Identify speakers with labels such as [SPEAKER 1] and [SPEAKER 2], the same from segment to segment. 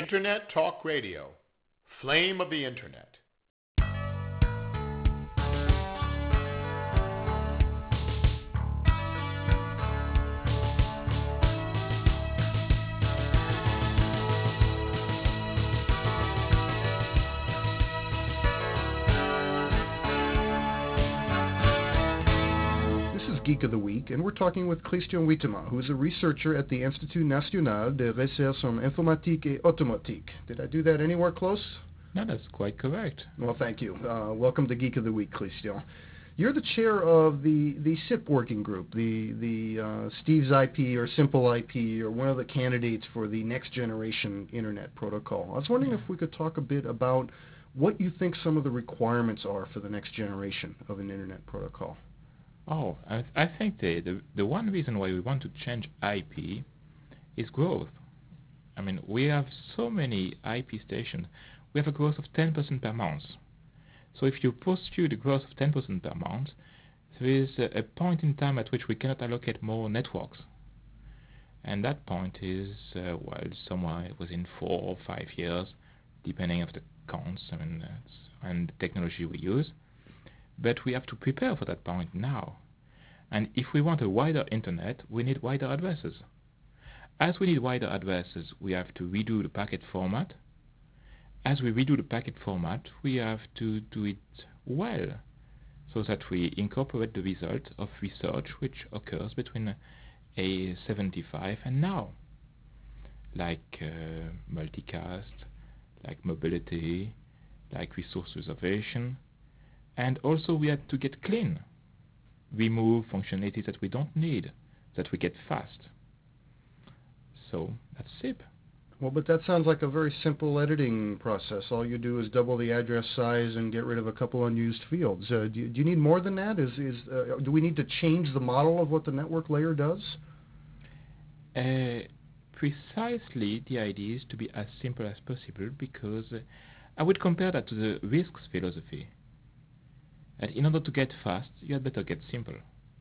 [SPEAKER 1] Internet Talk Radio, Flame of the Internet.
[SPEAKER 2] Geek of the Week, and we're talking with Christian Huitema, who is a researcher at the Institut National de Recherche en Informatique et Automatique. Did I do that anywhere close?
[SPEAKER 3] No, that's quite correct.
[SPEAKER 2] Well, thank you. Welcome to Geek of the Week, Christian. You're the chair of the SIP working group, the Steve's IP or Simple IP, or one of the candidates for the next generation Internet protocol. I was wondering if we could talk a bit about what you think some of the requirements are for the next generation of an Internet protocol.
[SPEAKER 3] Oh, I think the one reason why we want to change IP is growth. I mean, we have so many IP stations. We have a growth of 10% per month. So if you pursue the growth of 10% per month, there is a point in time at which we cannot allocate more networks. And that point is, somewhere within 4 or 5 years, depending on the counts and the technology we use. But we have to prepare for that point now. And if we want a wider Internet, we need wider addresses. As we need wider addresses, we have to redo the packet format. As we redo the packet format, we have to do it well, so that we incorporate the result of research which occurs between A75 and now, like multicast, like mobility, like resource reservation. And also we had to get clean, remove functionalities that we don't need, that we get fast. So that's SIP.
[SPEAKER 2] Well, but that sounds like a very simple editing process. All you do is double the address size and get rid of a couple unused fields. Do you need more than that? Do we need to change the model of what the network layer does?
[SPEAKER 3] Precisely, the idea is to be as simple as possible, because I would compare that to the risks philosophy. And in order to get fast, you had better get simple.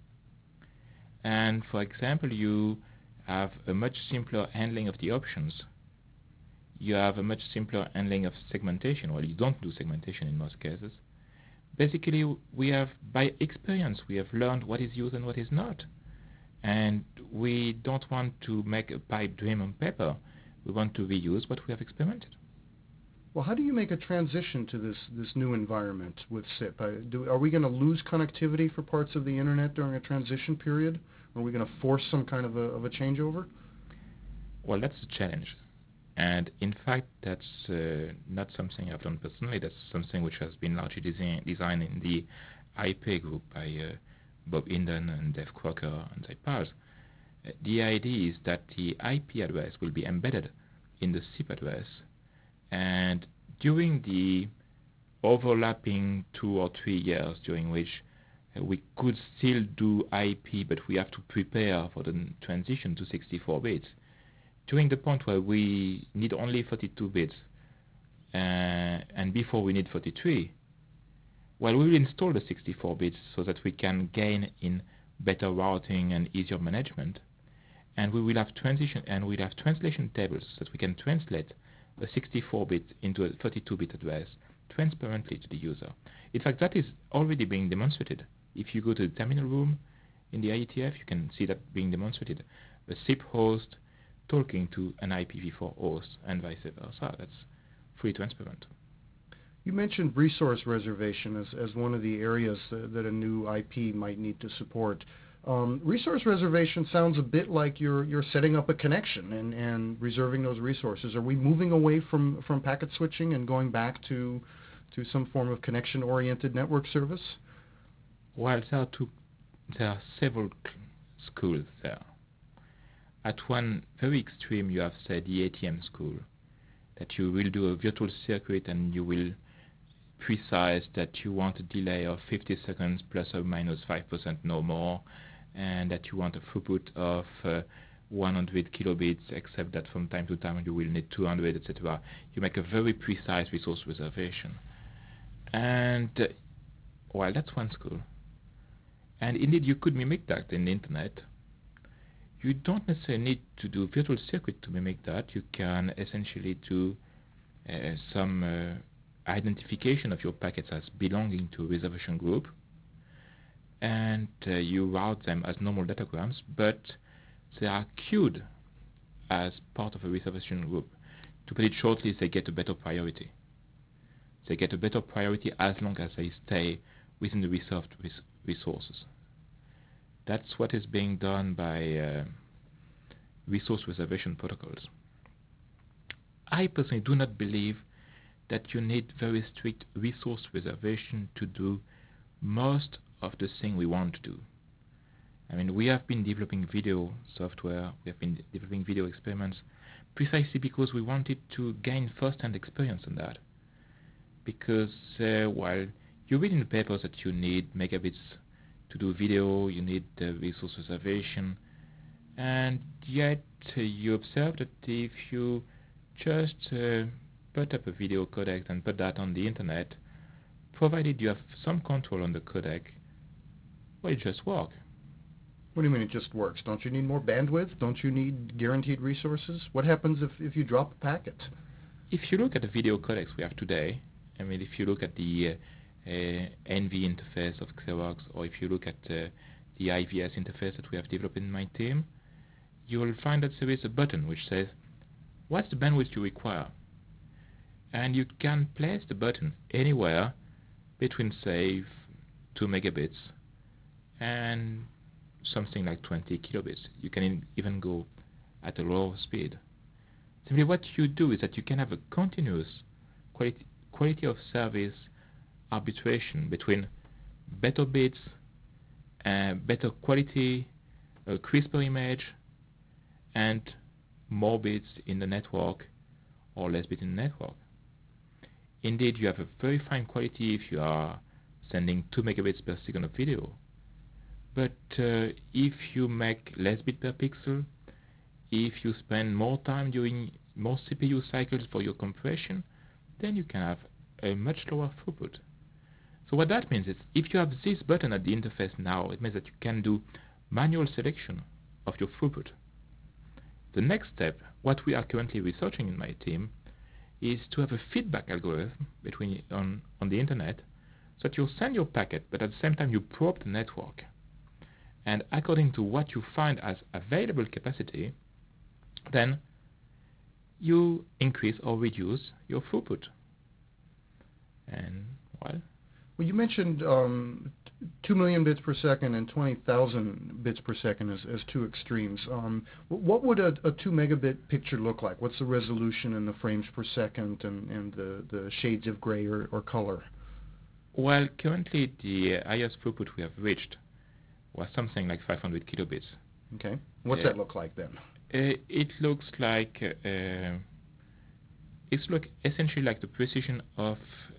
[SPEAKER 3] And for example, you have a much simpler handling of the options. You have a much simpler handling of segmentation. Well, you don't do segmentation in most cases. Basically, by experience, we have learned what is used and what is not. And we don't want to make a pipe dream on paper. We want to reuse what we have experimented.
[SPEAKER 2] Well, how do you make a transition to this new environment with SIP? Are we going to lose connectivity for parts of the Internet during a transition period? Are we going to force some kind of a changeover?
[SPEAKER 3] Well, that's a challenge. And in fact, that's not something I've done personally. That's something which has been largely designed in the IP group by Bob Inden and Dave Crocker and their pals. The idea is that the IP address will be embedded in the SIP address. And during the overlapping 2 or 3 years during which we could still do IP, but we have to prepare for the transition to 64 bits, during the point where we need only 32 bits, and before we need 43, well, we will install the 64 bits so that we can gain in better routing and easier management. And we will have translation tables so that we can translate a 64-bit into a 32-bit address transparently to the user. In fact, that is already being demonstrated. If you go to the terminal room in the IETF, you can see that being demonstrated. A SIP host talking to an IPv4 host and vice versa. That's fully transparent.
[SPEAKER 2] You mentioned resource reservation as one of the areas that a new IP might need to support. Resource reservation sounds a bit like you're setting up a connection and reserving those resources. Are we moving away from packet switching and going back to some form of connection-oriented network service?
[SPEAKER 3] Well, there are several schools there. At one very extreme, you have, said, the ATM school, that you will do a virtual circuit and you will precise that you want a delay of 50 seconds plus or minus 5%, no more, and that you want a throughput of 100 kilobits, except that from time to time you will need 200, etc. You make a very precise resource reservation. And, well, that's one school. And indeed, you could mimic that in the Internet. You don't necessarily need to do virtual circuit to mimic that. You can essentially do some identification of your packets as belonging to a reservation group, and you route them as normal datagrams, but they are queued as part of a reservation group. To put it shortly, they get a better priority. They get a better priority as long as they stay within the reserved resources. That's what is being done by resource reservation protocols. I personally do not believe that you need very strict resource reservation to do most of the thing we want to do. I mean, we have been developing video software, we have been developing video experiments precisely because we wanted to gain first-hand experience on that. Because while you read in the papers that you need megabits to do video, you need resource reservation, and yet you observe that if you just put up a video codec and put that on the internet, provided you have some control on the codec, well, it just works.
[SPEAKER 2] What do you mean it just works? Don't you need more bandwidth? Don't you need guaranteed resources? What happens if you drop a packet?
[SPEAKER 3] If you look at the video codecs we have today, I mean, if you look at the NV interface of Xerox, or if you look at the IVS interface that we have developed in my team, you will find that there is a button which says, what's the bandwidth you require? And you can place the button anywhere between, say, 2 megabits and something like 20 kilobits. You can even go at a lower speed. Simply what you do is that you can have a continuous quality of service arbitration between better bits, better quality, crisper image, and more bits in the network or less bits in the network. Indeed, you have a very fine quality if you are sending 2 megabits per second of video. But if you make less bit per pixel, if you spend more time doing more CPU cycles for your compression, then you can have a much lower throughput. So what that means is, if you have this button at the interface now, it means that you can do manual selection of your throughput. The next step, what we are currently researching in my team, is to have a feedback algorithm on the internet, so that you'll send your packet, but at the same time you probe the network. And according to what you find as available capacity, then you increase or reduce your throughput. And, well,
[SPEAKER 2] you mentioned 2 million bits per second and 20,000 bits per second as two extremes. What would a 2 megabit picture look like? What's the resolution and the frames per second and the shades of gray or color?
[SPEAKER 3] Well, currently the highest throughput we have reached was something like 500 kilobits.
[SPEAKER 2] Okay. What's that look like then?
[SPEAKER 3] It looks like essentially like the precision of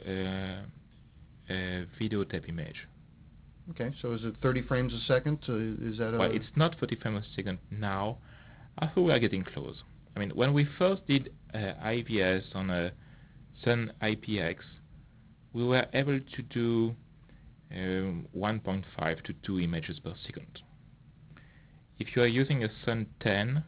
[SPEAKER 3] a video tape image.
[SPEAKER 2] Okay, so is it 30 frames a second? Is that
[SPEAKER 3] well, it's not 30 frames a second now. I think we are getting close. I mean, when we first did IVS on a Sun IPX, we were able to do 1.5 to 2 images per second. If you are using a Sun 10,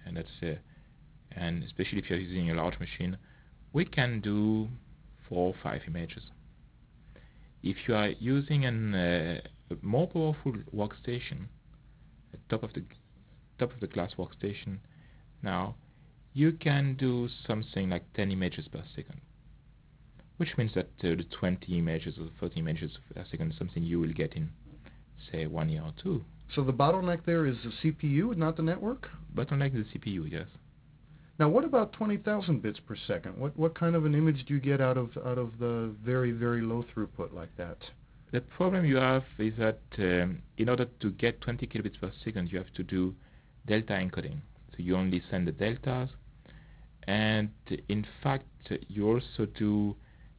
[SPEAKER 3] and especially if you are using a large machine, we can do 4 or 5 images. If you are using a more powerful workstation, a top of the class workstation, now you can do something like 10 images per second, which means that the 20 images or 30 images per second is something you will get in, say, 1 year or 2.
[SPEAKER 2] So the bottleneck there is the CPU, not the network?
[SPEAKER 3] Bottleneck is the CPU, yes.
[SPEAKER 2] Now, what about 20,000 bits per second? What kind of an image do you get out of the very, very low throughput like that?
[SPEAKER 3] The problem you have is that in order to get 20 kilobits per second, you have to do delta encoding. So you only send the deltas, and in fact, you also do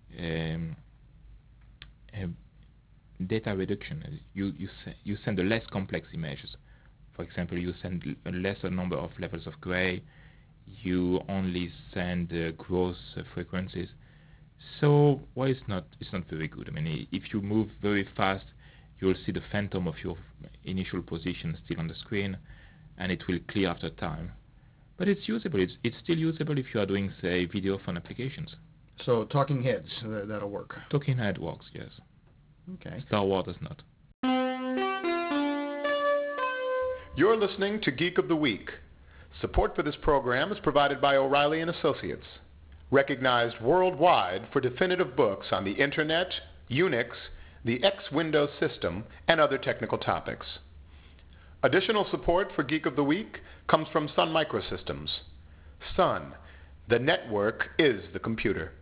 [SPEAKER 3] data reduction. You send a less complex images. For example, you send a lesser number of levels of gray. You only send gross frequencies. So, well, it's not very good. I mean, if you move very fast, you'll see the phantom of your initial position still on the screen, and it will clear after time. But it's usable. It's still usable if you are doing, say, video phone applications.
[SPEAKER 2] So talking heads, that'll work.
[SPEAKER 3] Talking head works, yes.
[SPEAKER 2] Okay.
[SPEAKER 3] Star Wars does not.
[SPEAKER 1] You're listening to Geek of the Week. Support for this program is provided by O'Reilly & Associates, recognized worldwide for definitive books on the Internet, Unix, the X Windows system, and other technical topics. Additional support for Geek of the Week comes from Sun Microsystems. Sun, the network is the computer.